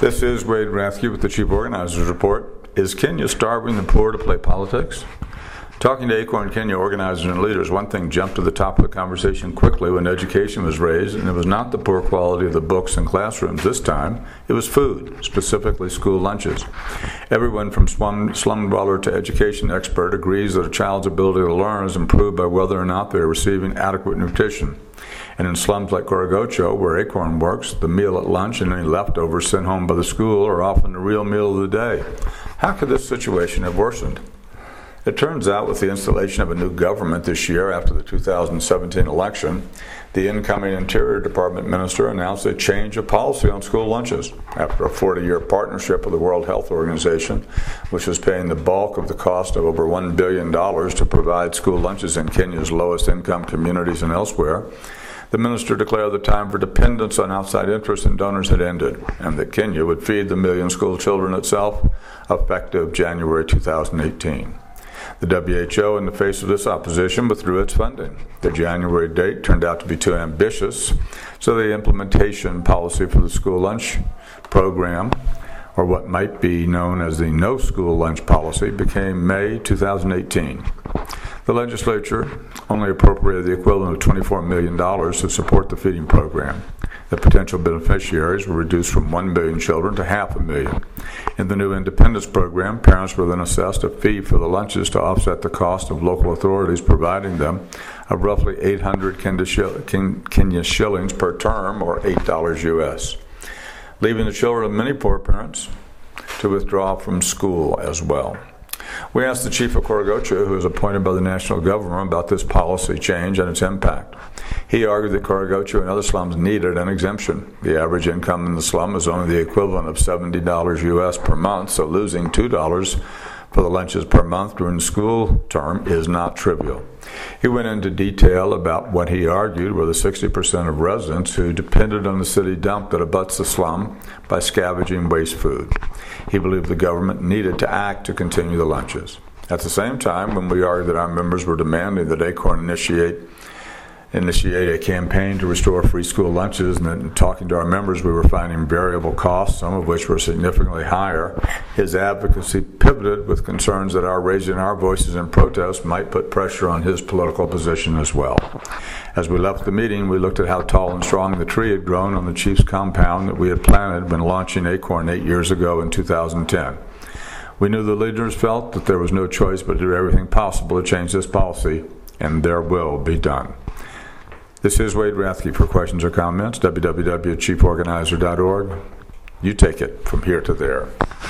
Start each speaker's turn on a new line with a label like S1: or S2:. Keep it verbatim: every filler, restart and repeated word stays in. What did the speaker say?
S1: This is Wade Rathke with the Chief Organizers Report. Is Kenya starving the poor to play politics? Talking to Acorn Kenya organizers and leaders, one thing jumped to the top of the conversation quickly when education was raised, and it was not the poor quality of the books and classrooms this time. It was food, specifically school lunches. Everyone from slum, slum dweller to education expert agrees that a child's ability to learn is improved by whether or not they are receiving adequate nutrition. And in slums like Korogocho, where Acorn works, the meal at lunch and any leftovers sent home by the school are often the real meal of the day. How could this situation have worsened? It turns out with the installation of a new government this year after the two thousand seventeen election, the incoming Interior Department minister announced a change of policy on school lunches after a forty-year partnership with the World Health Organization, which was paying the bulk of the cost of over one billion dollars to provide school lunches in Kenya's lowest income communities and elsewhere. The minister declared the time for dependence on outside interests and donors had ended, and that Kenya would feed the million school children itself, effective January two thousand eighteen. The W H O, in the face of this opposition, withdrew its funding. The January date turned out to be too ambitious, so the implementation policy for the school lunch program, or what might be known as the No School Lunch Policy, became May two thousand eighteen. The legislature only appropriated the equivalent of twenty-four million dollars to support the feeding program. The potential beneficiaries were reduced from one million children to half a million. In the new independence program, parents were then assessed a fee for the lunches to offset the cost of local authorities providing them of roughly eight hundred Kenya shillings per term, or eight dollars U S, leaving the children of many poor parents to withdraw from school as well. We asked the chief of Korogocho, who was appointed by the national government, about this policy change and its impact. He argued that Korogocho and other slums needed an exemption. The average income in the slum is only the equivalent of seventy dollars U S per month, so losing two dollars for the lunches per month during the school term is not trivial. He went into detail about what he argued were the sixty percent of residents who depended on the city dump that abuts the slum by scavenging waste food. He believed the government needed to act to continue the lunches. At the same time, when we argued that our members were demanding that Acorn initiate initiate a campaign to restore free school lunches, and then talking to our members, we were finding variable costs, some of which were significantly higher. His advocacy pivoted with concerns that our raising our voices in protest might put pressure on his political position as well. As we left the meeting, we looked at how tall and strong the tree had grown on the chief's compound that we had planted when launching Acorn eight years ago in two thousand ten. We knew the leaders felt that there was no choice but to do everything possible to change this policy, and their will be done. This is Wade Rathke. For questions or comments, w w w dot chief organizer dot org. You take it from here to there.